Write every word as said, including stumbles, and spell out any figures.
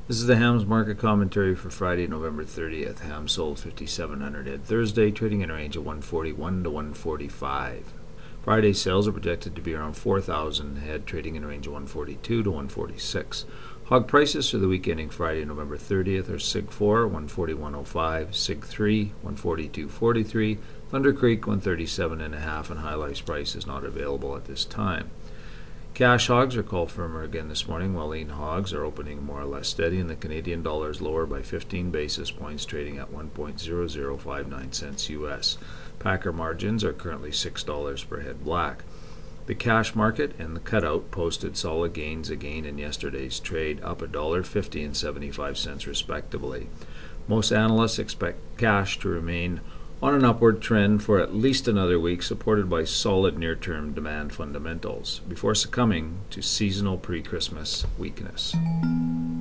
This is the Hams market commentary for Friday, November thirtieth. Hams sold fifty-seven hundred head Thursday, trading in a range of one forty-one to one forty-five. Friday sales are projected to be around four thousand head, trading in a range of one forty-two to one forty-six. Hog prices for the week ending Friday, November thirtieth are Sig four, one forty-one oh five, Sig three, one forty-two forty-three, Thunder Creek, one thirty-seven point five, and High Life's price is not available at this time. Cash hogs are called firmer again this morning, while lean hogs are opening more or less steady, and the Canadian dollar is lower by fifteen basis points, trading at one point zero zero five nine cents U S. Packer margins are currently six dollars per head black. The cash market and the cutout posted solid gains again in yesterday's trade, up one dollar fifty and seventy-five cents respectively. Most analysts expect cash to remain on an upward trend for at least another week, supported by solid near-term demand fundamentals, before succumbing to seasonal pre-Christmas weakness.